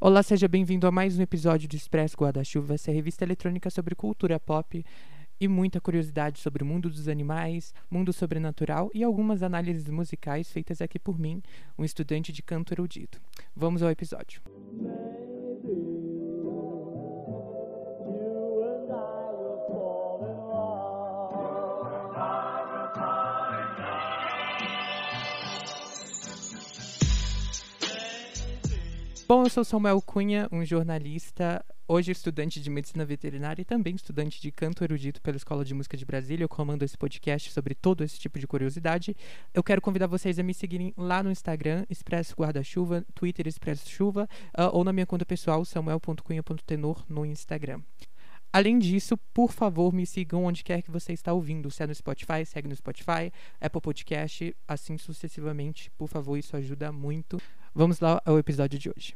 Olá, seja bem-vindo a mais um episódio do Expresso Guarda-Chuva, essa revista eletrônica sobre cultura pop e muita curiosidade sobre o mundo dos animais, mundo sobrenatural e algumas análises musicais feitas aqui por mim, um estudante de canto erudito. Vamos ao episódio. Bom, eu sou Samuel Cunha, um jornalista, hoje estudante de medicina veterinária e também estudante de canto erudito pela Escola de Música de Brasília. Eu comando esse podcast sobre todo esse tipo de curiosidade. Eu quero convidar vocês a me seguirem lá no Instagram, Expresso Guarda-Chuva, Twitter Expresso Chuva, ou na minha conta pessoal, samuel.cunha.tenor no Instagram. Além disso, por favor, me sigam onde quer que você está ouvindo. Se é no Spotify, segue no Spotify, Apple Podcast, assim sucessivamente. Por favor, isso ajuda muito. Vamos lá ao episódio de hoje.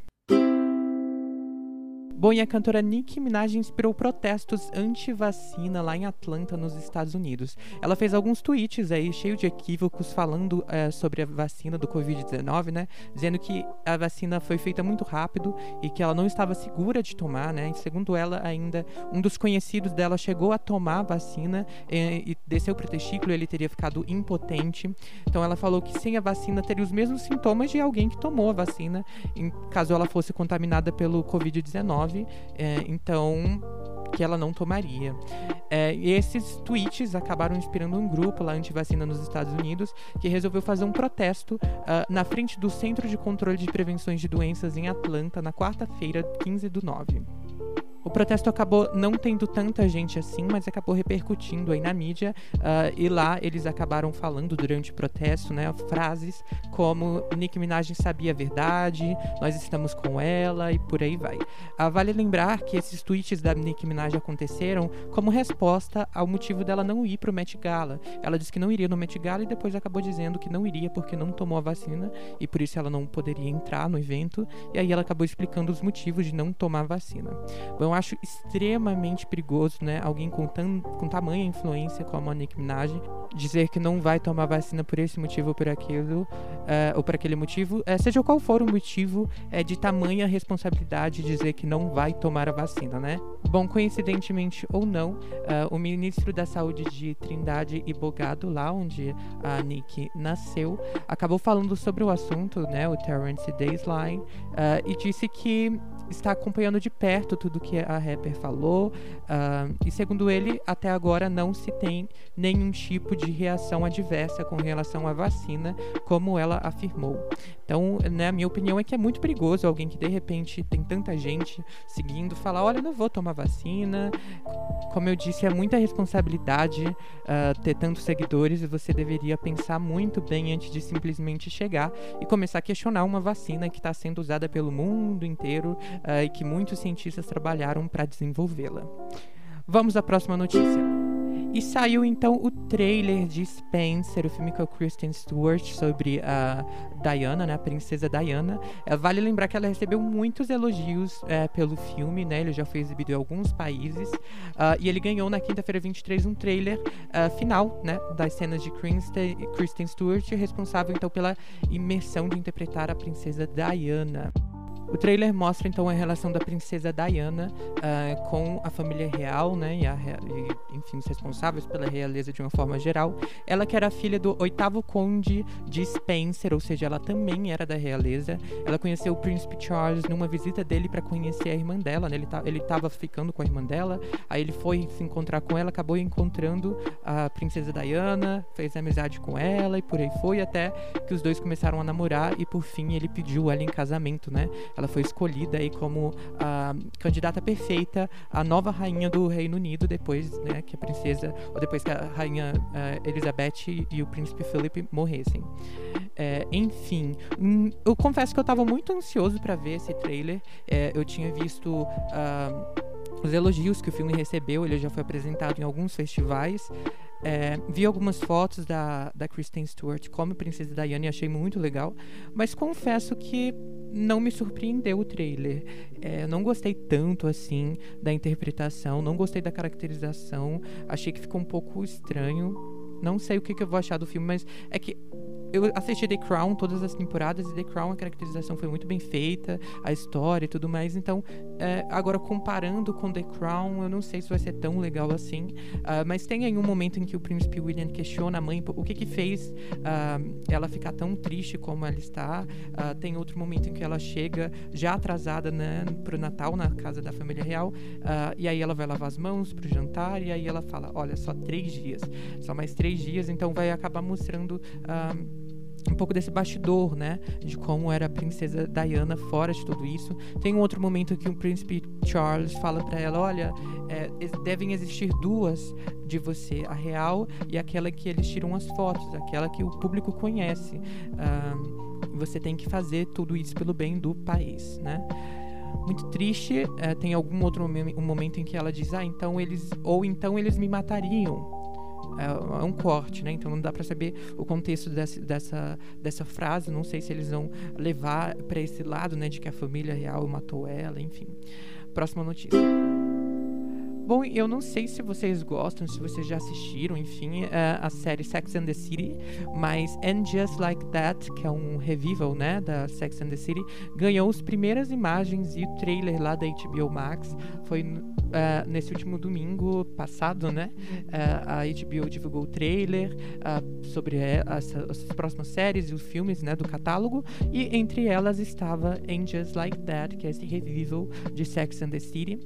Bom, e a cantora Nicki Minaj inspirou protestos anti-vacina lá em Atlanta, nos Estados Unidos. Ela fez alguns tweets aí, cheio de equívocos, falando sobre a vacina do Covid-19, né? Dizendo que a vacina foi feita muito rápido e que ela não estava segura de tomar, né? E segundo ela, ainda, um dos conhecidos dela chegou a tomar a vacina e desceu pro testículo e ele teria ficado impotente. Então ela falou que sem a vacina teria os mesmos sintomas de alguém que tomou a vacina, em caso ela fosse contaminada pelo Covid-19. Então, que ela não tomaria. E esses tweets acabaram inspirando um grupo lá anti-vacina nos Estados Unidos que resolveu fazer um protesto na frente do Centro de Controle de Prevenções de Doenças em Atlanta, na quarta-feira, 15/9. O protesto acabou não tendo tanta gente assim, mas acabou repercutindo aí na mídia, e lá eles acabaram falando durante o protesto, né, frases como Nicki Minaj sabia a verdade, nós estamos com ela e por aí vai. Vale lembrar que esses tweets da Nicki Minaj aconteceram como resposta ao motivo dela não ir pro Met Gala. Ela disse que não iria no Met Gala e depois acabou dizendo que não iria porque não tomou a vacina e por isso ela não poderia entrar no evento, e aí ela acabou explicando os motivos de não tomar a vacina. Bom, eu acho extremamente perigoso, né, alguém com tamanha influência como a Nicki Minaj dizer que não vai tomar vacina por esse motivo ou por aquilo, ou por aquele motivo, seja qual for o motivo, de tamanha responsabilidade dizer que não vai tomar a vacina, né? Bom, coincidentemente ou não, o ministro da Saúde de Trindade e Bogado, lá onde a Nicki nasceu, acabou falando sobre o assunto, né, o Terrence Daysline, e disse que está acompanhando de perto tudo que a rapper falou, e segundo ele, até agora não se tem nenhum tipo de reação adversa com relação à vacina, como ela afirmou. Então, né, a minha opinião é que é muito perigoso alguém que de repente tem tanta gente seguindo falar, olha, eu não vou tomar vacina. Como eu disse, é muita responsabilidade ter tantos seguidores e você deveria pensar muito bem antes de simplesmente chegar e começar a questionar uma vacina que está sendo usada pelo mundo inteiro e que muitos cientistas trabalharam para desenvolvê-la. Vamos à próxima notícia. E saiu então o trailer de Spencer, o filme com a Kristen Stewart sobre a Diana, né, a princesa Diana. Vale lembrar que ela recebeu muitos elogios pelo filme, né, ele já foi exibido em alguns países, e ele ganhou na quinta-feira 23 um trailer final, né, das cenas de Kristen Stewart, responsável então pela imersão de interpretar a princesa Diana. O trailer mostra então a relação da princesa Diana com a família real, né, e enfim, os responsáveis pela realeza de uma forma geral. Ela que era filha do 8º conde de Spencer, ou seja, ela também era da realeza. Ela conheceu o príncipe Charles numa visita dele para conhecer a irmã dela, né? Ele estava ficando com a irmã dela, aí ele foi se encontrar com ela, acabou encontrando a princesa Diana, fez amizade com ela e por aí foi, até que os dois começaram a namorar e por fim ele pediu ela em casamento, né? Ela foi escolhida aí como a candidata perfeita à nova rainha do Reino Unido, depois, né, que a princesa, ou depois que a rainha Elizabeth e o príncipe Philip morressem. Enfim, eu confesso que eu estava muito ansioso para ver esse trailer. Eu tinha visto os elogios que o filme recebeu, ele já foi apresentado em alguns festivais. Vi algumas fotos da Kristen Stewart como princesa Diana e achei muito legal, mas confesso que não me surpreendeu o trailer. Não gostei tanto assim da interpretação, não gostei da caracterização, achei que ficou um pouco estranho. Não sei o que eu vou achar do filme, mas é que eu assisti The Crown, todas as temporadas, e The Crown, a caracterização foi muito bem feita, a história e tudo mais. Então, agora comparando com The Crown, eu não sei se vai ser tão legal assim. Mas tem aí um momento em que o príncipe William questiona a mãe o que fez ela ficar tão triste como ela está. Tem outro momento em que ela chega já atrasada, né, pro Natal na casa da família real, e aí ela vai lavar as mãos pro jantar, e aí ela fala, olha, só 3 dias, só mais 3 dias, então vai acabar mostrando um pouco desse bastidor, né, de como era a princesa Diana fora de tudo isso. Tem um outro momento que o príncipe Charles fala pra ela, olha, devem existir 2 de você, a real e aquela que eles tiram as fotos, aquela que o público conhece. Você tem que fazer tudo isso pelo bem do país, né? Muito triste. Tem algum outro momento em que ela diz, então eles me matariam. É um corte, né? Então não dá pra saber o contexto dessa frase. Não sei se eles vão levar pra esse lado, né, de que a família real matou ela, enfim. Próxima notícia. Bom, eu não sei se vocês gostam, se vocês já assistiram, enfim, a série Sex and the City, mas And Just Like That, que é um revival, né, da Sex and the City, ganhou as primeiras imagens e o trailer lá da HBO Max. Foi nesse último domingo passado, né, a HBO divulgou o trailer sobre as próximas séries e os filmes, né, do catálogo, e entre elas estava And Just Like That, que é esse revival de Sex and the City.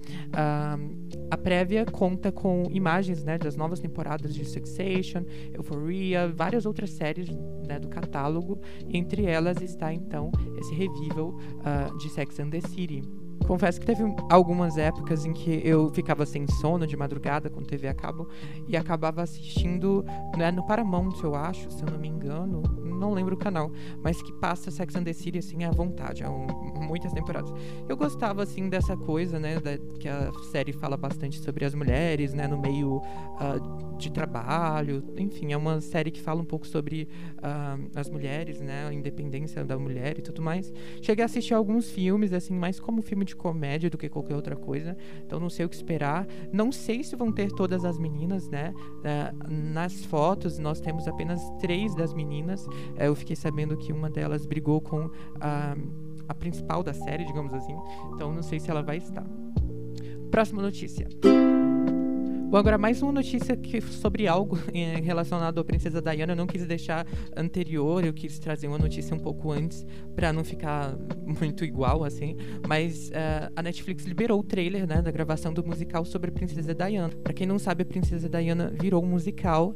A prévia conta com imagens, né, das novas temporadas de Succession, Euphoria, várias outras séries, né, do catálogo. Entre elas está, então, esse revival de Sex and the City. Confesso que teve algumas épocas em que eu ficava sem sono de madrugada com TV a cabo e acabava assistindo, né, no Paramount, eu acho, se eu não me engano, não lembro o canal, mas que passa Sex and the City, assim, à vontade, muitas temporadas. Eu gostava, assim, dessa coisa, né, que a série fala bastante sobre as mulheres, né, no meio de trabalho, enfim, é uma série que fala um pouco sobre as mulheres, né, a independência da mulher e tudo mais. Cheguei a assistir alguns filmes, assim, mais como filme de comédia do que qualquer outra coisa, então não sei o que esperar. Não sei se vão ter todas as meninas, né, nas fotos nós temos apenas 3 das meninas. Eu fiquei sabendo que uma delas brigou com a principal da série, digamos assim, então não sei se ela vai estar. Próxima notícia. Bom, agora mais uma notícia sobre algo relacionado à princesa Diana. Eu não quis deixar anterior, eu quis trazer uma notícia um pouco antes pra não ficar muito igual, assim. Mas a Netflix liberou o trailer, né, da gravação do musical sobre a princesa Diana. Pra quem não sabe, a princesa Diana virou um musical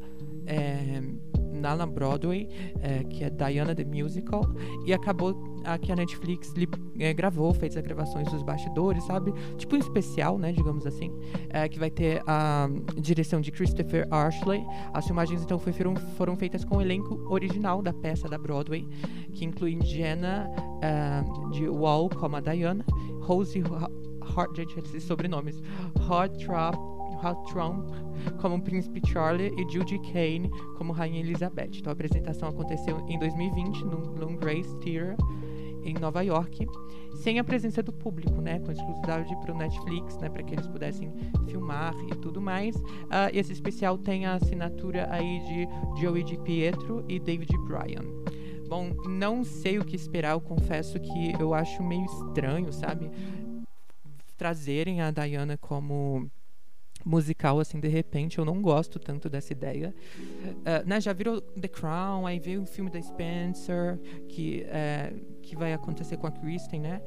lá na Broadway, que é Diana the Musical, e acabou que a Netflix gravou, fez as gravações dos bastidores, sabe? Tipo um especial, né, digamos assim, que vai ter a direção de Christopher Ashley. As filmagens, então, foram feitas com o elenco original da peça da Broadway, que inclui Jenna de Wall como a Diana, Rosie Hart, gente, esses sobrenomes, Hart Trump como Príncipe Charlie e Judy Kane como Rainha Elizabeth. Então a apresentação aconteceu em 2020 no Long Grace Theatre em Nova York, sem a presença do público, né, com exclusividade para o Netflix, né, para que eles pudessem filmar e tudo mais. Esse especial tem a assinatura aí de Joey DiPietro e David Bryan. Bom, não sei o que esperar, eu confesso que eu acho meio estranho, sabe, trazerem a Diana como musical, assim, de repente. Eu não gosto tanto dessa ideia. Né, já virou The Crown, aí veio o filme da Spencer, que vai acontecer com a Kristen, né?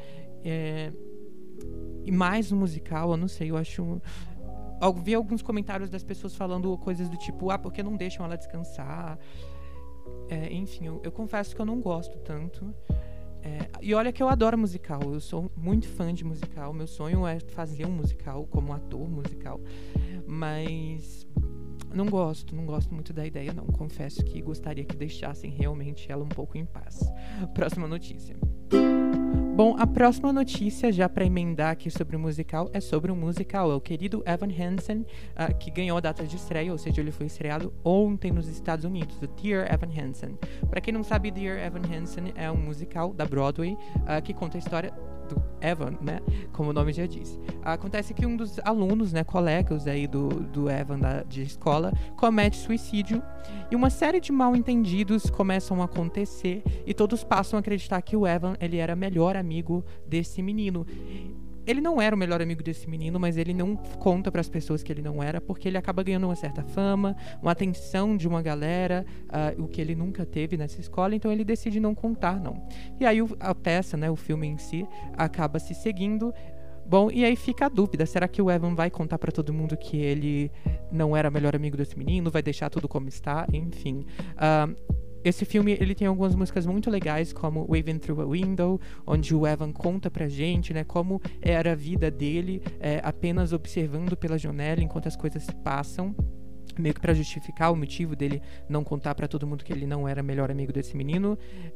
E mais um musical, eu não sei, eu acho... Eu vi alguns comentários das pessoas falando coisas do tipo, porque não deixam ela descansar? Enfim, eu confesso que eu não gosto tanto. E olha que eu adoro musical, eu sou muito fã de musical, meu sonho é fazer um musical como ator musical, mas não gosto muito da ideia, não. Confesso que gostaria que deixassem realmente ela um pouco em paz. Próxima notícia. Bom, a próxima notícia, já para emendar aqui sobre o musical, é sobre um musical. É o querido Evan Hansen, que ganhou a data de estreia, ou seja, ele foi estreado ontem nos Estados Unidos, o Dear Evan Hansen. Para quem não sabe, Dear Evan Hansen é um musical da Broadway, que conta a história do Evan, né? Como o nome já diz. Acontece que um dos alunos, né, colegas aí do Evan de escola, comete suicídio e uma série de mal-entendidos começam a acontecer e todos passam a acreditar que o Evan, ele era melhor amigo desse menino. Ele não era o melhor amigo desse menino, mas ele não conta para as pessoas que ele não era, porque ele acaba ganhando uma certa fama, uma atenção de uma galera, o que ele nunca teve nessa escola, então ele decide não contar, não. E aí a peça, né, o filme em si, acaba se seguindo. Bom, e aí fica a dúvida, será que o Evan vai contar pra todo mundo que ele não era o melhor amigo desse menino, vai deixar tudo como está, enfim. Esse filme, ele tem algumas músicas muito legais, como Waving Through a Window, onde o Evan conta pra gente, né, como era a vida dele, apenas observando pela janela enquanto as coisas se passam, meio que pra justificar o motivo dele não contar pra todo mundo que ele não era melhor amigo desse menino.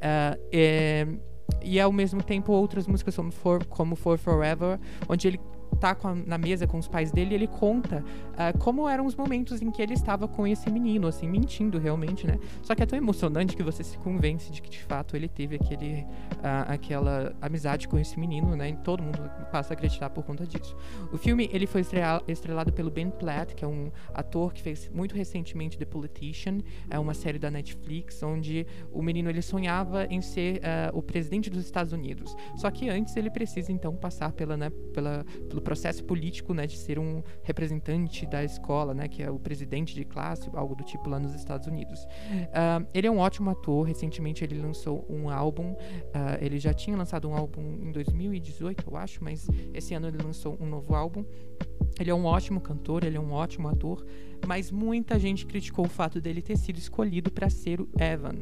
E ao mesmo tempo outras músicas como For Forever, onde ele tá na mesa com os pais dele e ele conta como eram os momentos em que ele estava com esse menino, assim, mentindo realmente, né? Só que é tão emocionante que você se convence de que de fato ele teve aquela amizade com esse menino, né? E todo mundo passa a acreditar por conta disso. O filme, ele foi estrelado pelo Ben Platt, que é um ator que fez muito recentemente The Politician, uma série da Netflix, onde o menino, ele sonhava em ser o presidente dos Estados Unidos. Só que antes ele precisa então passar pelo processo político, né, de ser um representante da escola, né, que é o presidente de classe, algo do tipo lá nos Estados Unidos. Ele é um ótimo ator. Recentemente ele lançou um álbum. Ele já tinha lançado um álbum em 2018, eu acho, mas esse ano ele lançou um novo álbum. Ele é um ótimo cantor, ele é um ótimo ator, mas muita gente criticou o fato dele ter sido escolhido para ser o Evan.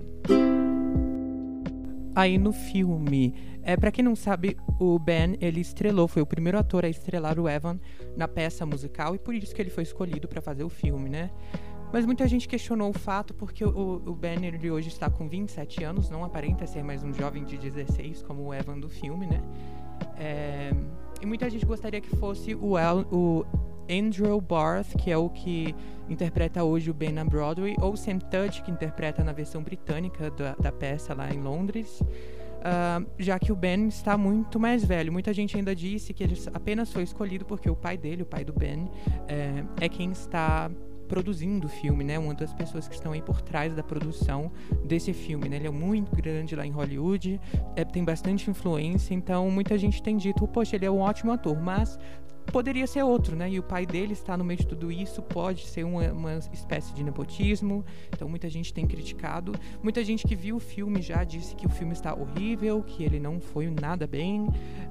Aí no filme, pra quem não sabe, o Ben, ele foi o primeiro ator a estrelar o Evan na peça musical e por isso que ele foi escolhido pra fazer o filme, né? Mas muita gente questionou o fato porque o Ben, ele hoje está com 27 anos, não aparenta ser mais um jovem de 16 como o Evan do filme, né? E muita gente gostaria que fosse o Andrew Barth, que é o que interpreta hoje o Ben na Broadway, ou Sam Tudge, que interpreta na versão britânica da peça lá em Londres, já que o Ben está muito mais velho. Muita gente ainda disse que ele apenas foi escolhido porque o pai dele, o pai do Ben, é quem está produzindo o filme, né? Uma das pessoas que estão aí por trás da produção desse filme, né? Ele é muito grande lá em Hollywood, tem bastante influência, então muita gente tem dito, poxa, ele é um ótimo ator, mas poderia ser outro, né? E o pai dele está no meio de tudo isso, pode ser uma espécie de nepotismo, então muita gente tem criticado. Muita gente que viu o filme já disse que o filme está horrível, que ele não foi nada bem,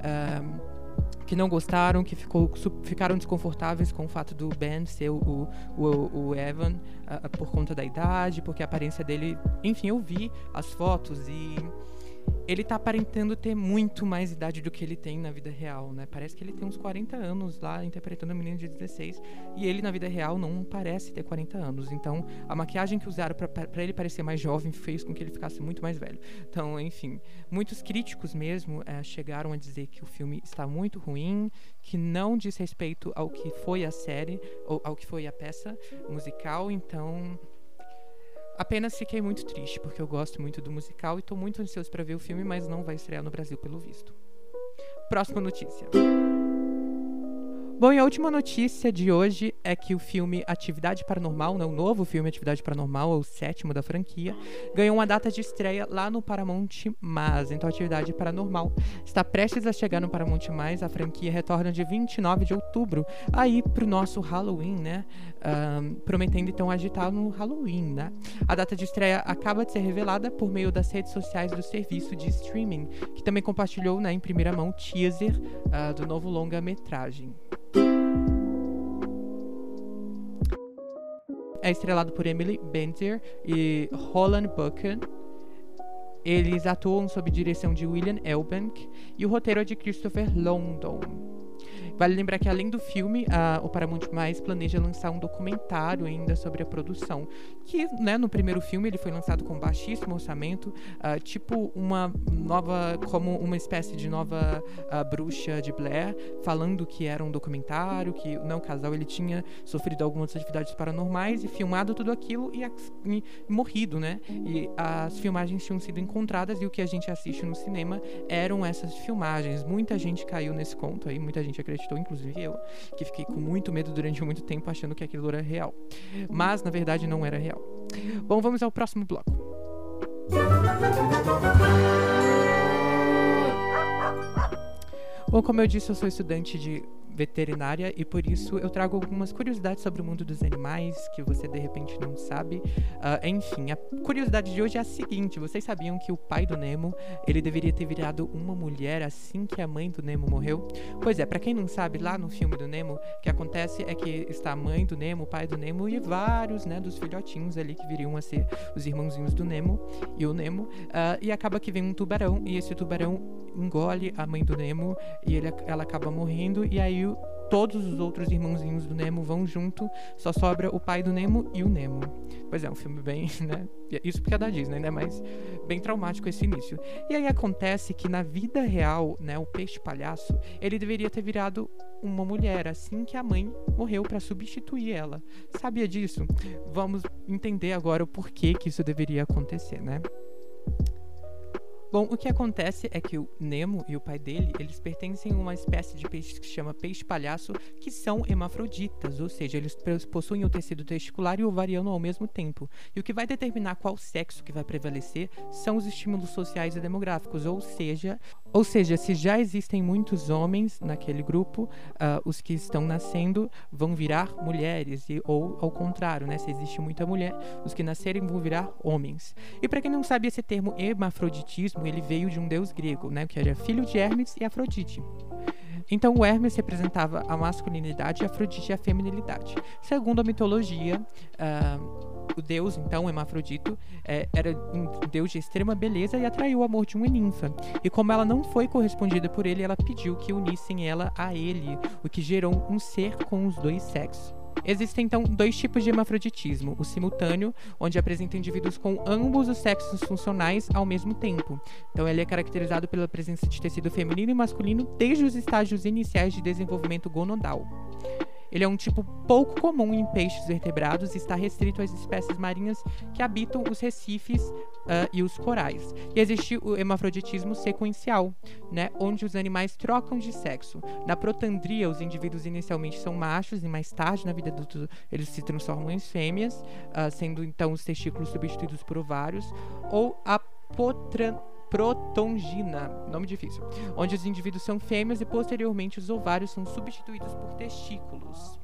que não gostaram, que ficaram desconfortáveis com o fato do Ben ser o Evan por conta da idade, porque a aparência dele... Enfim, eu vi as fotos e ele tá aparentando ter muito mais idade do que ele tem na vida real, né? Parece que ele tem uns 40 anos lá, interpretando um menino de 16, e ele na vida real não parece ter 40 anos. Então, a maquiagem que usaram pra ele parecer mais jovem fez com que ele ficasse muito mais velho. Então, enfim, muitos críticos mesmo chegaram a dizer que o filme está muito ruim, que não diz respeito ao que foi a série, ou ao que foi a peça musical, então... Apenas fiquei muito triste, porque eu gosto muito do musical e tô muito ansioso pra ver o filme, mas não vai estrear no Brasil, pelo visto. Próxima notícia. Bom, e a última notícia de hoje é que o filme Atividade Paranormal, né, o novo filme Atividade Paranormal, é o 7º da franquia, ganhou uma data de estreia lá no Paramount+. Então, Atividade Paranormal está prestes a chegar no Paramount+. A franquia retorna de 29 de outubro, aí pro nosso Halloween, né? Prometendo, então, agitar no Halloween, né? A data de estreia acaba de ser revelada por meio das redes sociais do serviço de streaming, que também compartilhou, né, em primeira mão, teaser do novo longa-metragem. É estrelado por Emily Bender e Roland Buchan. Eles atuam sob direção de William Elbank e o roteiro é de Christopher London. Vale lembrar que, além do filme, o Paramount+ planeja lançar um documentário ainda sobre a produção, que, né, no primeiro filme ele foi lançado com baixíssimo orçamento, tipo como uma espécie de nova Bruxa de Blair, falando que era um documentário, que o casal ele tinha sofrido algumas atividades paranormais e filmado tudo aquilo e morrido, né? E as filmagens tinham sido encontradas e o que a gente assiste no cinema eram essas filmagens. Muita gente caiu nesse conto aí, muita gente acreditou, inclusive eu, que fiquei com muito medo durante muito tempo achando que aquilo era real. Mas, na verdade, não era real. Bom, vamos ao próximo bloco. Bom, como eu disse, eu sou estudante de veterinária e por isso eu trago algumas curiosidades sobre o mundo dos animais que você de repente não sabe. Enfim, a curiosidade de hoje é a seguinte: vocês sabiam que o pai do Nemo, ele deveria ter virado uma mulher assim que a mãe do Nemo morreu? Pois é, pra quem não sabe, lá no filme do Nemo, o que acontece é que está a mãe do Nemo, o pai do Nemo e vários, né, dos filhotinhos ali que viriam a ser os irmãozinhos do Nemo e o Nemo, e acaba que vem um tubarão e esse tubarão engole a mãe do Nemo e ela acaba morrendo, e aí todos os outros irmãozinhos do Nemo vão junto, só sobra o pai do Nemo e o Nemo. Pois é, um filme bem, né? Isso porque é da Disney, né? Mas bem traumático esse início. E aí acontece que na vida real, né, o peixe palhaço, ele deveria ter virado uma mulher assim que a mãe morreu para substituir ela. Sabia disso? Vamos entender agora o porquê que isso deveria acontecer, né? Bom, o que acontece é que o Nemo e o pai dele, eles pertencem a uma espécie de peixe que se chama peixe-palhaço, que são hermafroditas, ou seja, eles possuem o tecido testicular e ovariano ao mesmo tempo. E o que vai determinar qual sexo que vai prevalecer são os estímulos sociais e demográficos, ou seja, se já existem muitos homens naquele grupo, os que estão nascendo vão virar mulheres, ou ao contrário, né? Se existe muita mulher, os que nascerem vão virar homens. E para quem não sabe, esse termo hermafroditismo, ele veio de um deus grego, né, que era filho de Hermes e Afrodite. Então o Hermes representava a masculinidade e Afrodite a feminilidade. Segundo a mitologia, o deus, então, Hermafrodito, era um deus de extrema beleza e atraiu o amor de uma ninfa. E como ela não foi correspondida por ele, ela pediu que unissem ela a ele, o que gerou um ser com os dois sexos. Existem, então, dois tipos de hermafroditismo: o simultâneo, onde apresenta indivíduos com ambos os sexos funcionais ao mesmo tempo. Então, ele é caracterizado pela presença de tecido feminino e masculino desde os estágios iniciais de desenvolvimento gonadal. Ele é um tipo pouco comum em peixes vertebrados e está restrito às espécies marinhas que habitam os recifes e os corais. E existe o hermafroditismo sequencial, né, onde os animais trocam de sexo. Na protandria, os indivíduos inicialmente são machos e mais tarde na vida adulta eles se transformam em fêmeas, sendo então os testículos substituídos por ovários, ou a protongina, nome difícil, onde os indivíduos são fêmeas e posteriormente os ovários são substituídos por testículos.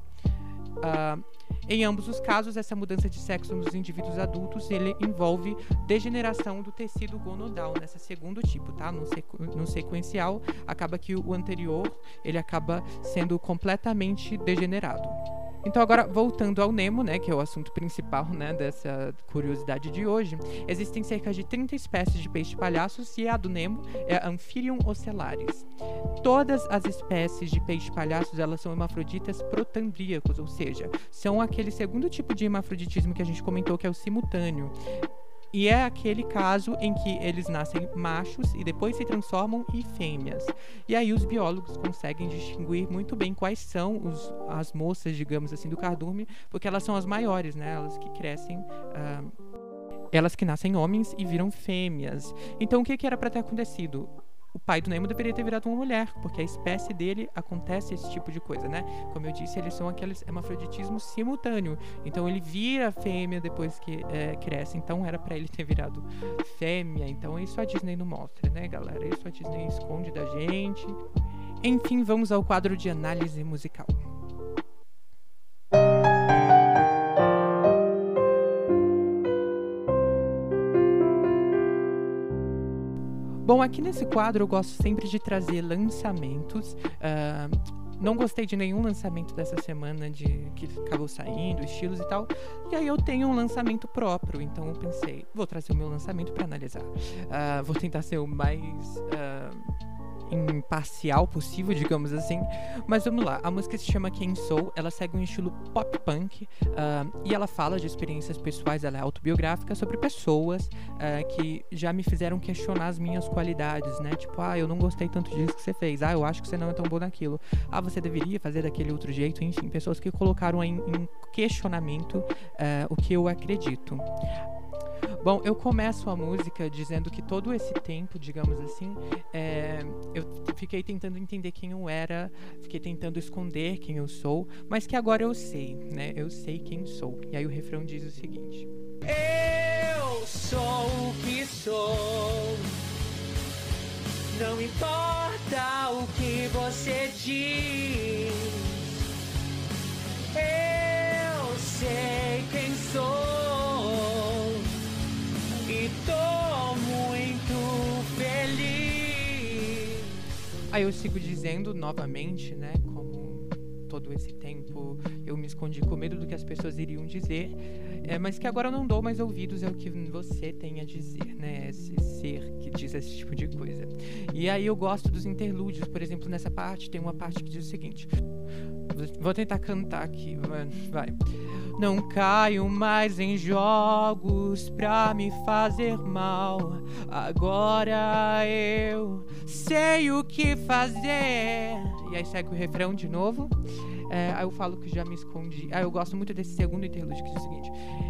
Em ambos os casos, essa mudança de sexo nos indivíduos adultos, ele envolve degeneração do tecido gonadal, nesse segundo tipo, tá? No sequencial, acaba que o anterior, ele acaba sendo completamente degenerado. Então agora, voltando ao Nemo, né, que é o assunto principal, né, dessa curiosidade de hoje, existem cerca de 30 espécies de peixe-palhaços e a do Nemo é Amphibium ocellaris. Todas as espécies de peixe-palhaços, elas são hermafroditas protandríacos, ou seja, são aquele segundo tipo de hermafroditismo que a gente comentou, que é o simultâneo. E é aquele caso em que eles nascem machos e depois se transformam em fêmeas. E aí os biólogos conseguem distinguir muito bem quais são as moças, digamos assim, do cardume, porque elas são as maiores, né? Elas que crescem, elas que nascem homens e viram fêmeas. Então o que era para ter acontecido? O pai do Nemo deveria ter virado uma mulher, porque a espécie dele acontece esse tipo de coisa, né? Como eu disse, eles são aqueles hermafroditismo simultâneo. Então ele vira fêmea depois que cresce. Então era pra ele ter virado fêmea. Então isso a Disney não mostra, né, galera? Isso a Disney esconde da gente. Enfim, vamos ao quadro de análise musical. Bom, aqui nesse quadro eu gosto sempre de trazer lançamentos. Não gostei de nenhum lançamento dessa semana que acabou saindo, estilos e tal. E aí eu tenho um lançamento próprio, então eu pensei, vou trazer o meu lançamento para analisar. Vou tentar ser o mais imparcial possível, digamos assim. Mas vamos lá, a música se chama Quem Sou, ela segue um estilo pop punk, e ela fala de experiências pessoais, ela é autobiográfica, sobre pessoas que já me fizeram questionar as minhas qualidades, né? Tipo, eu não gostei tanto disso que você fez, eu acho que você não é tão bom naquilo, você deveria fazer daquele outro jeito, enfim, pessoas que colocaram em questionamento o que eu acredito. Bom, eu começo a música dizendo que todo esse tempo, digamos assim, eu fiquei tentando entender quem eu era, fiquei tentando esconder quem eu sou, mas que agora eu sei, né? Eu sei quem sou. E aí o refrão diz o seguinte: eu sou o que sou, não importa o que você diz, eu sei quem sou. E tô muito feliz. Aí eu sigo dizendo novamente, né, como todo esse tempo eu me escondi com medo do que as pessoas iriam dizer, mas que agora eu não dou mais ouvidos ao que você tem a dizer, né, esse ser que diz esse tipo de coisa. E aí eu gosto dos interlúdios, por exemplo, nessa parte tem uma parte que diz o seguinte, vou tentar cantar aqui, vai. Não caio mais em jogos pra me fazer mal. Agora eu sei o que fazer. E aí segue o refrão de novo. Aí eu falo que já me escondi. Eu gosto muito desse segundo interlúdio que diz o seguinte: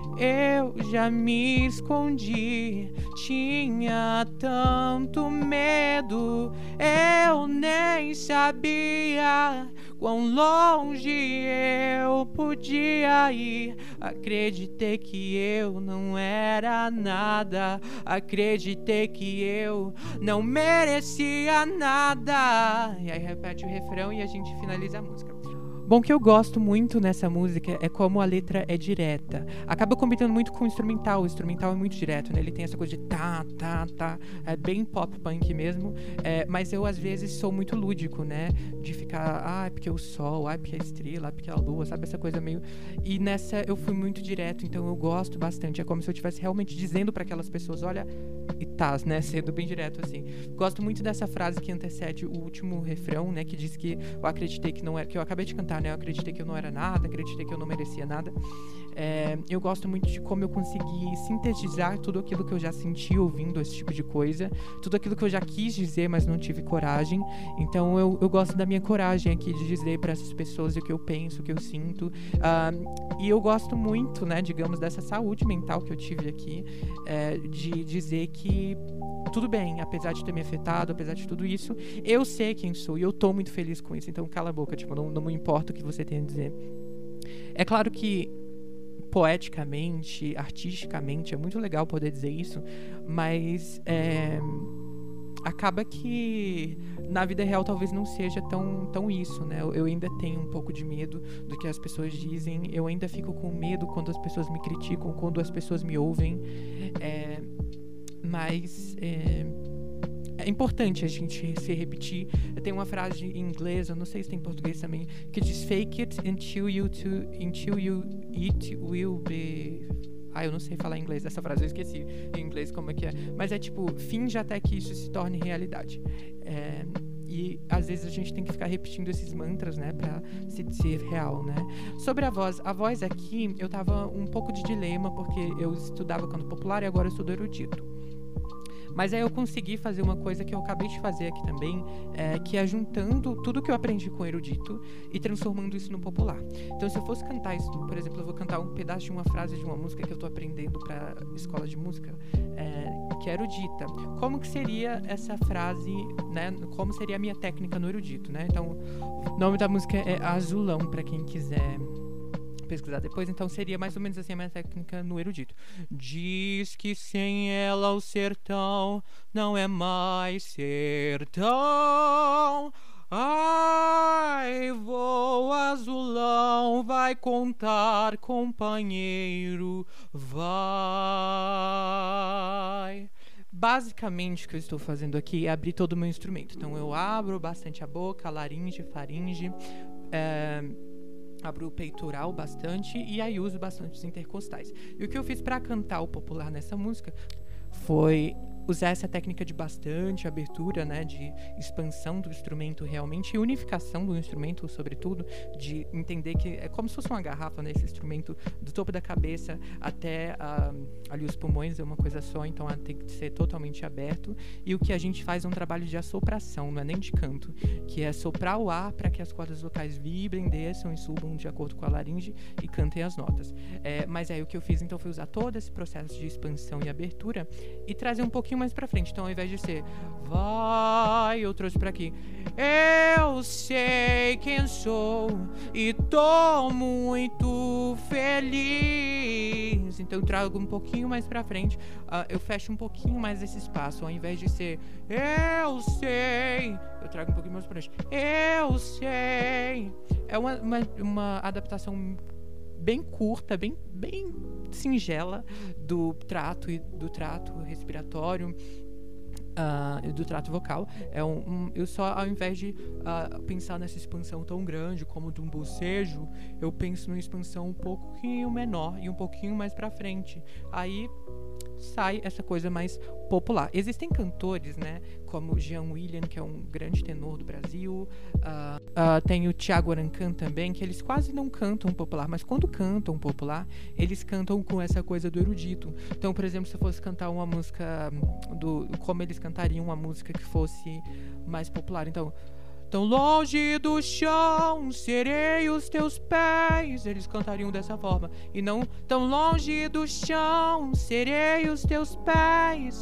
eu já me escondi, tinha tanto medo, eu nem sabia quão longe eu podia ir. Acreditei que eu não era nada, acreditei que eu não merecia nada. E aí repete o refrão e a gente finaliza a música. Bom, o que eu gosto muito nessa música é como a letra é direta. Acaba combinando muito com o instrumental é muito direto, né? Ele tem essa coisa de tá, é bem pop punk mesmo, mas eu às vezes sou muito lúdico, né? De ficar, porque o sol, porque a estrela, porque a lua, sabe? Essa coisa meio... E nessa eu fui muito direto, então eu gosto bastante. É como se eu estivesse realmente dizendo para aquelas pessoas, olha, e tá, né? Sendo bem direto, assim. Gosto muito dessa frase que antecede o último refrão, né? Que diz que eu acreditei que não era... Que eu acabei de cantar, né? Eu acreditei que eu não era nada, acreditei que eu não merecia nada. Eu gosto muito de como eu consegui sintetizar tudo aquilo que eu já senti ouvindo esse tipo de coisa, tudo aquilo que eu já quis dizer, mas não tive coragem. Então eu gosto da minha coragem aqui de dizer para essas pessoas o que eu penso, o que eu sinto. E eu gosto muito, né, digamos, dessa saúde mental que eu tive aqui, de dizer que tudo bem, apesar de ter me afetado, apesar de tudo isso, eu sei quem sou e eu tô muito feliz com isso. Então cala a boca, tipo, não me importa o que você tem a dizer. É claro que poeticamente, artisticamente, é muito legal poder dizer isso, mas acaba que na vida real talvez não seja tão isso, né? Eu ainda tenho um pouco de medo do que as pessoas dizem, eu ainda fico com medo quando as pessoas me criticam, quando as pessoas me ouvem, mas é importante a gente se repetir. Tem uma frase em inglês, eu não sei se tem em português também, que diz fake it until it will be... eu não sei falar em inglês essa frase, eu esqueci em inglês como é que é. Mas é tipo, finge até que isso se torne realidade. E às vezes a gente tem que ficar repetindo esses mantras, né, pra ser real, né. Sobre a voz aqui, eu tava um pouco de dilema, porque eu estudava canto popular e agora eu estudo erudito. Mas aí eu consegui fazer uma coisa que eu acabei de fazer aqui também, que é juntando tudo que eu aprendi com o erudito e transformando isso no popular. Então, se eu fosse cantar isso, por exemplo, eu vou cantar um pedaço de uma frase de uma música que eu tô aprendendo pra escola de música, que é erudita. Como que seria essa frase, né? Como seria a minha técnica no erudito, né? Então, o nome da música é Azulão, pra quem quiser pesquisar depois, então seria mais ou menos assim a minha técnica no erudito. Diz que sem ela o sertão não é mais sertão. Ai, voa azulão, vai contar, companheiro, vai. Basicamente, o que eu estou fazendo aqui é abrir todo o meu instrumento. Então, eu abro bastante a boca, a laringe, faringe, abro o peitoral bastante e aí uso bastante os intercostais. E o que eu fiz para cantar o popular nessa música foi usar essa técnica de bastante abertura, né, de expansão do instrumento realmente, e unificação do instrumento, sobretudo, de entender que é como se fosse uma garrafa, né, esse instrumento do topo da cabeça até ali os pulmões, é uma coisa só, então tem que ser totalmente aberto. E o que a gente faz é um trabalho de assopração, não é nem de canto, que é soprar o ar para que as cordas vocais vibrem, desçam e subam de acordo com a laringe e cantem as notas. Mas aí o que eu fiz então foi usar todo esse processo de expansão e abertura e trazer um pouquinho mais pra frente. Então, ao invés de ser vai, eu trouxe pra aqui. Eu sei quem sou e tô muito feliz. Então, eu trago um pouquinho mais pra frente. Eu fecho um pouquinho mais esse espaço. Ao invés de ser eu sei, eu trago um pouquinho mais pra frente. Eu sei. É uma adaptação bem curta, bem singela do trato respiratório, do trato vocal. Eu só, ao invés de pensar nessa expansão tão grande como de um bocejo, eu penso numa expansão um pouquinho menor e um pouquinho mais pra frente. Aí sai essa coisa mais popular. Existem cantores, né, como Jean William, que é um grande tenor do Brasil, tem o Thiago Arancan também, que eles quase não cantam popular, mas quando cantam popular, eles cantam com essa coisa do erudito. Então, por exemplo, se eu fosse cantar uma música como eles cantariam uma música que fosse mais popular, então, tão longe do chão serei os teus pés, eles cantariam dessa forma, e não tão longe do chão serei os teus pés.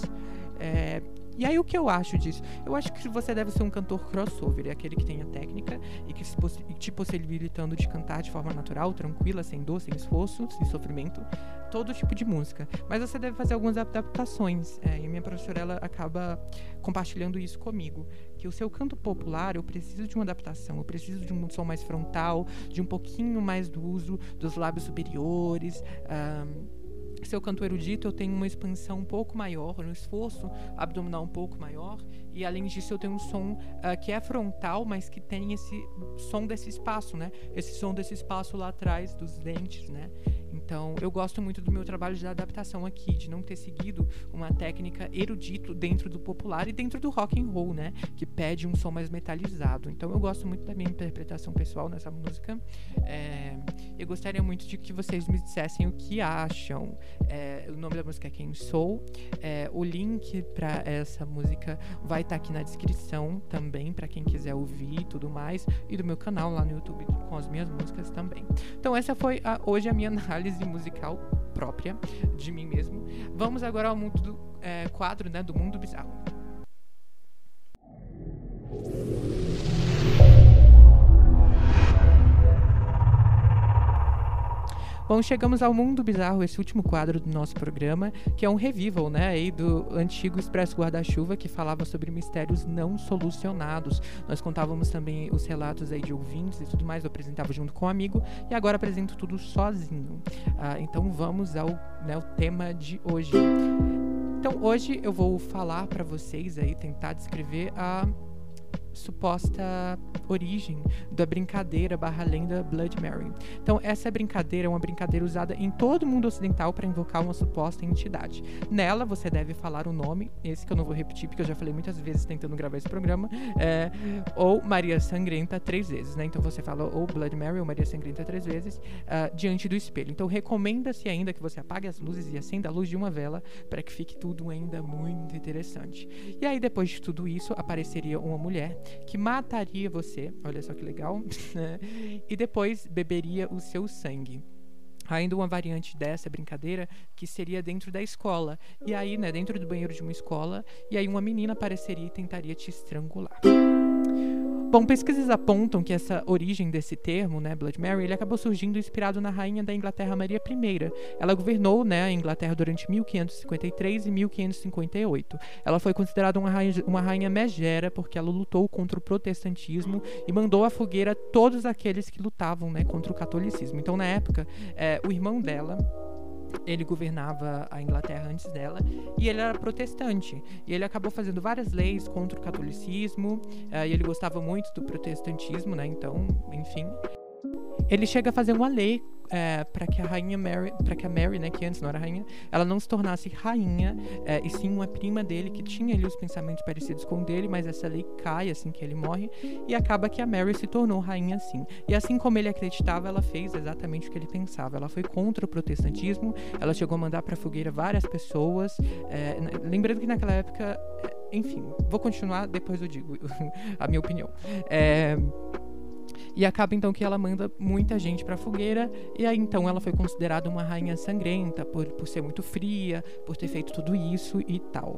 E aí o que eu acho disso? Eu acho que você deve ser um cantor crossover, é aquele que tem a técnica e que te possibilitando de cantar de forma natural, tranquila, sem dor, sem esforço, sem sofrimento, todo tipo de música. Mas você deve fazer algumas adaptações, e minha professora, ela acaba compartilhando isso comigo, que o seu canto popular, eu preciso de uma adaptação, eu preciso de um som mais frontal, de um pouquinho mais do uso dos lábios superiores. Se eu canto erudito, eu tenho uma expansão um pouco maior, um esforço abdominal um pouco maior, e além disso eu tenho um som que é frontal, mas que tem esse som desse espaço, né? Esse som desse espaço lá atrás dos dentes, né? Então, eu gosto muito do meu trabalho de adaptação aqui, de não ter seguido uma técnica erudito dentro do popular e dentro do rock and roll, né? Que pede um som mais metalizado. Então, eu gosto muito da minha interpretação pessoal nessa música. Eu gostaria muito de que vocês me dissessem o que acham. O nome da música é Quem Sou. O link para essa música vai estar aqui na descrição também, para quem quiser ouvir e tudo mais. E do meu canal lá no YouTube com as minhas músicas também. Então, essa foi hoje a minha análise musical própria de mim mesmo. Vamos agora ao mundo do quadro, né, do Mundo Bizarro. Bom, chegamos ao Mundo Bizarro, esse último quadro do nosso programa, que é um revival, né, aí do antigo Expresso Guarda-Chuva, que falava sobre mistérios não solucionados. Nós contávamos também os relatos aí de ouvintes e tudo mais, eu apresentava junto com um amigo, e agora apresento tudo sozinho. Então vamos ao o tema de hoje. Então hoje eu vou falar para vocês aí, tentar descrever a suposta origem da brincadeira /lenda Blood Mary. Então, essa brincadeira é uma brincadeira usada em todo o mundo ocidental para invocar uma suposta entidade. Nela, você deve falar o nome, esse que eu não vou repetir, porque eu já falei muitas vezes tentando gravar esse programa, ou Maria Sangrenta 3 vezes, né? Então, você fala ou Blood Mary ou Maria Sangrenta 3 vezes diante do espelho. Então, recomenda-se ainda que você apague as luzes e acenda a luz de uma vela para que fique tudo ainda muito interessante. E aí, depois de tudo isso, apareceria uma mulher que mataria você, olha só que legal, e depois beberia o seu sangue. Ainda uma variante dessa brincadeira que seria dentro da escola, e aí, né, dentro do banheiro de uma escola, e aí uma menina apareceria e tentaria te estrangular. Bom, pesquisas apontam que essa origem desse termo, né, Blood Mary, ele acabou surgindo inspirado na rainha da Inglaterra Maria I. Ela governou, né, a Inglaterra durante 1553 e 1558. Ela foi considerada uma rainha megera porque ela lutou contra o protestantismo e mandou à fogueira todos aqueles que lutavam, né, contra o catolicismo. Então, na época, o irmão dela, ele governava a Inglaterra antes dela e ele era protestante, e ele acabou fazendo várias leis contra o catolicismo, e ele gostava muito do protestantismo, né, então, enfim. Ele chega a fazer uma lei para que a rainha Mary, para que a Mary, né, que antes não era rainha, ela não se tornasse rainha, e sim uma prima dele que tinha ali os pensamentos parecidos com o dele, mas essa lei cai assim que ele morre e acaba que a Mary se tornou rainha assim. E assim como ele acreditava, ela fez exatamente o que ele pensava. Ela foi contra o protestantismo, ela chegou a mandar para fogueira várias pessoas, lembrando que naquela época, enfim, vou continuar, depois eu digo a minha opinião. E acaba então que ela manda muita gente pra fogueira, e aí então ela foi considerada uma rainha sangrenta por ser muito fria, por ter feito tudo isso e tal.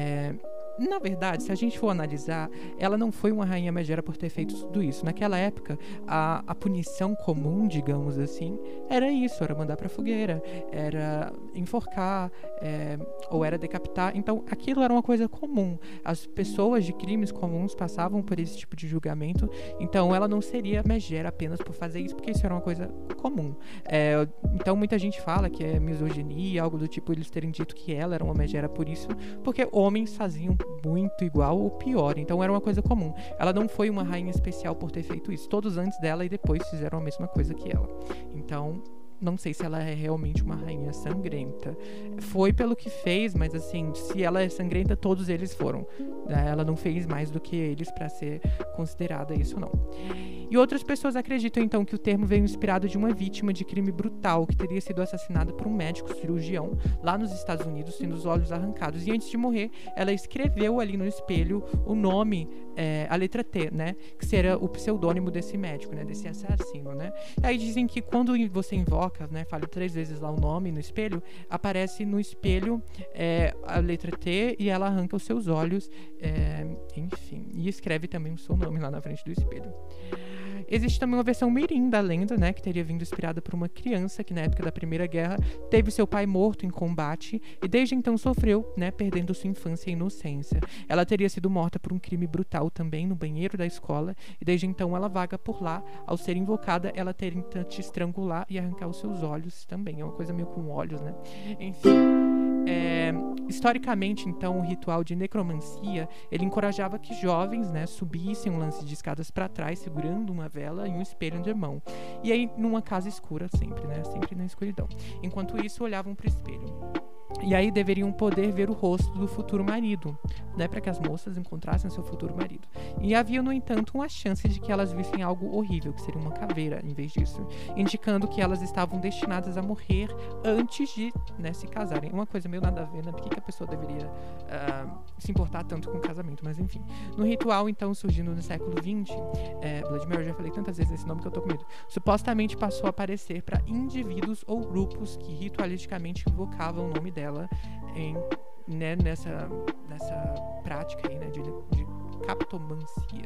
Na verdade, se a gente for analisar, ela não foi uma rainha megera por ter feito tudo isso. Naquela época, a punição comum, digamos assim, era isso, era mandar pra fogueira, era enforcar, ou era decapitar. Então, aquilo era uma coisa comum. As pessoas de crimes comuns passavam por esse tipo de julgamento, então ela não seria megera apenas por fazer isso, porque isso era uma coisa comum. Então, muita gente fala que é misoginia, algo do tipo, eles terem dito que ela era uma megera por isso, porque homens faziam muito igual ou pior, então era uma coisa comum. Ela não foi uma rainha especial por ter feito isso. Todos antes dela e depois fizeram a mesma coisa que ela. Então, não sei se ela é realmente uma rainha sangrenta. Foi pelo que fez, mas assim, se ela é sangrenta, todos eles foram. Ela não fez mais do que eles para ser considerada isso ou não. E outras pessoas acreditam então que o termo veio inspirado de uma vítima de crime brutal que teria sido assassinada por um médico cirurgião lá nos Estados Unidos, tendo os olhos arrancados. E antes de morrer, ela escreveu ali no espelho o nome, a letra T, né? Que seria o pseudônimo desse médico, né? Desse assassino, né? E aí dizem que quando você invoca, né? Fala 3 vezes lá o nome no espelho, aparece no espelho a letra T e ela arranca os seus olhos, enfim. E escreve também o seu nome lá na frente do espelho. Existe também uma versão mirim da lenda, né, que teria vindo inspirada por uma criança que na época da Primeira Guerra teve seu pai morto em combate e desde então sofreu, né, perdendo sua infância e inocência. Ela teria sido morta por um crime brutal também no banheiro da escola e desde então ela vaga por lá. Ao ser invocada, ela tenta te estrangular e arrancar os seus olhos também. É uma coisa meio com olhos, né? Enfim. Historicamente, então, o ritual de necromancia, ele encorajava que jovens, né, subissem um lance de escadas para trás, segurando uma vela e um espelho de mão. E aí, numa casa escura sempre, né, sempre na escuridão. Enquanto isso, olhavam para o espelho. E aí deveriam poder ver o rosto do futuro marido, né, para que as moças encontrassem seu futuro marido. E havia, no entanto, uma chance de que elas vissem algo horrível, que seria uma caveira em vez disso, indicando que elas estavam destinadas a morrer antes de, né, se casarem. Uma coisa meio nada a ver, né? Por que a pessoa deveria se importar tanto com o casamento? Mas enfim. No ritual, então, surgindo no século XX, Blood Mary, eu já falei tantas vezes esse nome que eu tô com medo, supostamente passou a aparecer para indivíduos ou grupos que ritualisticamente invocavam o nome dela né, nessa prática aí, né, de captomancia,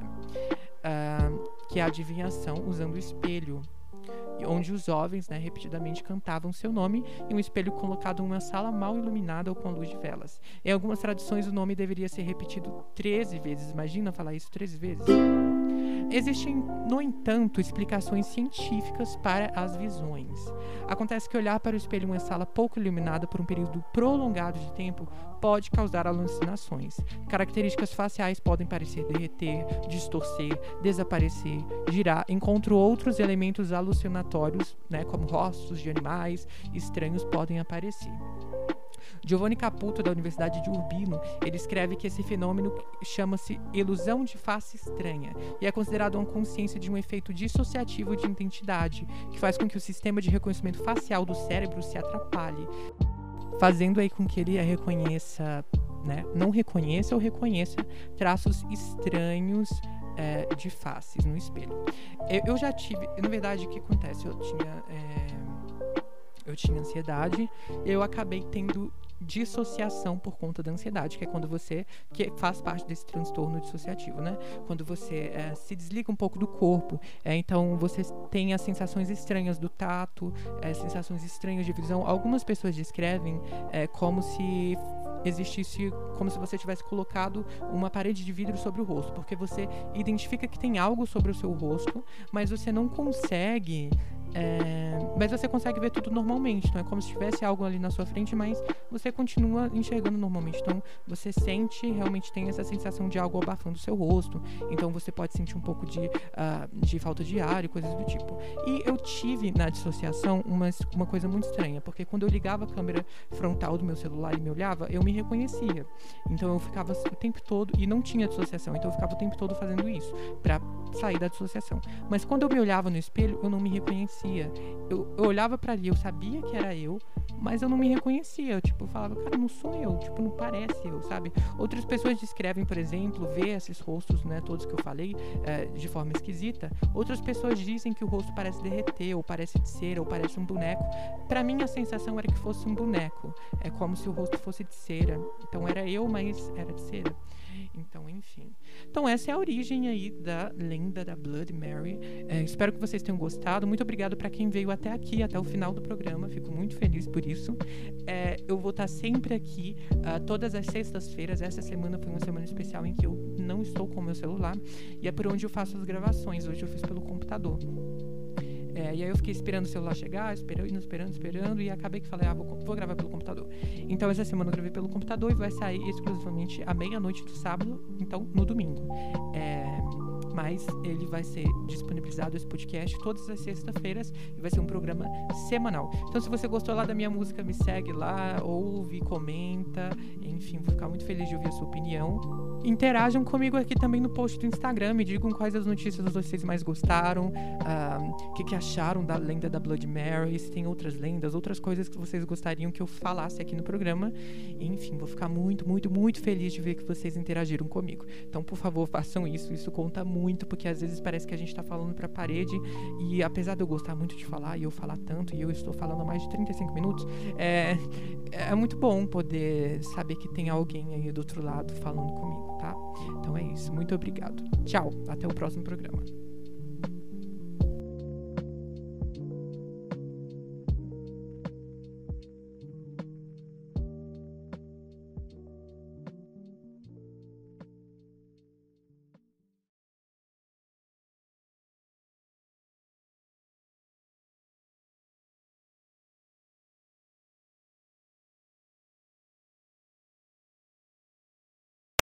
que é a adivinhação usando o espelho, onde os jovens, né, repetidamente cantavam seu nome em um espelho colocado em uma sala mal iluminada ou com a luz de velas. Em algumas tradições o nome deveria ser repetido 13 vezes. Imagina falar isso 13 vezes. Existem, no entanto, explicações científicas para as visões. Acontece que olhar para o espelho em uma sala pouco iluminada por um período prolongado de tempo pode causar alucinações. Características faciais podem parecer derreter, distorcer, desaparecer, girar, enquanto outros elementos alucinatórios, né, como rostos de animais estranhos, podem aparecer. Giovanni Caputo, da Universidade de Urbino, ele escreve que esse fenômeno chama-se ilusão de face estranha e é considerado uma consciência de um efeito dissociativo de identidade, que faz com que o sistema de reconhecimento facial do cérebro se atrapalhe, fazendo aí com que ele reconheça, né, não reconheça ou reconheça traços estranhos de faces no espelho. Eu já tive, na verdade, o que acontece? Eu tinha ansiedade e eu acabei tendo dissociação por conta da ansiedade, que é quando você, que faz parte desse transtorno dissociativo, né? Quando você se desliga um pouco do corpo, então você tem as sensações estranhas do tato, sensações estranhas de visão. Algumas pessoas descrevem como se existisse, como se você tivesse colocado uma parede de vidro sobre o rosto, porque você identifica que tem algo sobre o seu rosto, mas você não consegue Mas você consegue ver tudo normalmente, então é como se tivesse algo ali na sua frente, mas você continua enxergando normalmente, então você sente, realmente tem essa sensação de algo abafando o seu rosto, então você pode sentir um pouco de falta de ar e coisas do tipo. E eu tive na dissociação uma coisa muito estranha, porque quando eu ligava a câmera frontal do meu celular e me olhava, eu me reconhecia, então eu ficava o tempo todo, e não tinha dissociação, então eu ficava o tempo todo fazendo isso, pra sair da dissociação. Mas quando eu me olhava no espelho, eu não me reconhecia. Eu olhava pra ali, eu sabia que era eu, mas eu não me reconhecia. Eu, falava, cara, não sou eu, não parece eu, sabe? Outras pessoas descrevem, por exemplo, ver esses rostos, né, todos que eu falei, de forma esquisita. Outras pessoas dizem que o rosto parece derreter, ou parece de cera, ou parece um boneco. Pra mim, a sensação era que fosse um boneco. É como se o rosto fosse de cera. Então, era eu, mas era de cera. Então, enfim. Então, essa é a origem aí da lenda da Bloody Mary. Espero que vocês tenham gostado. Muito obrigado para quem veio até aqui, até o final do programa. Fico muito feliz por isso. Eu vou estar sempre aqui, todas as sextas-feiras. Essa semana foi uma semana especial em que eu não estou com o meu celular. E é por onde eu faço as gravações. Hoje eu fiz pelo computador. E aí eu fiquei esperando o celular chegar, esperando, e acabei que falei, vou gravar pelo computador. Então essa semana eu gravei pelo computador e vai sair exclusivamente à meia-noite do sábado, então no domingo. Mas ele vai ser disponibilizado, esse podcast, todas as sextas-feiras, e vai ser um programa semanal. Então se você gostou lá da minha música, me segue lá, ouve, comenta, enfim, vou ficar muito feliz de ouvir a sua opinião. Interajam comigo aqui também no post do Instagram, me digam quais as notícias vocês mais gostaram, o que acharam da lenda da Bloody Mary, se tem outras lendas, outras coisas que vocês gostariam que eu falasse aqui no programa. Enfim, vou ficar muito, muito, muito feliz de ver que vocês interagiram comigo. Então, por favor, façam isso conta muito, porque às vezes parece que a gente tá falando pra parede, e apesar de eu gostar muito de falar, e eu falar tanto, e eu estou falando há mais de 35 minutos, é muito bom poder saber que tem alguém aí do outro lado falando comigo, tá? Então é isso, muito obrigado. Tchau, até o próximo programa.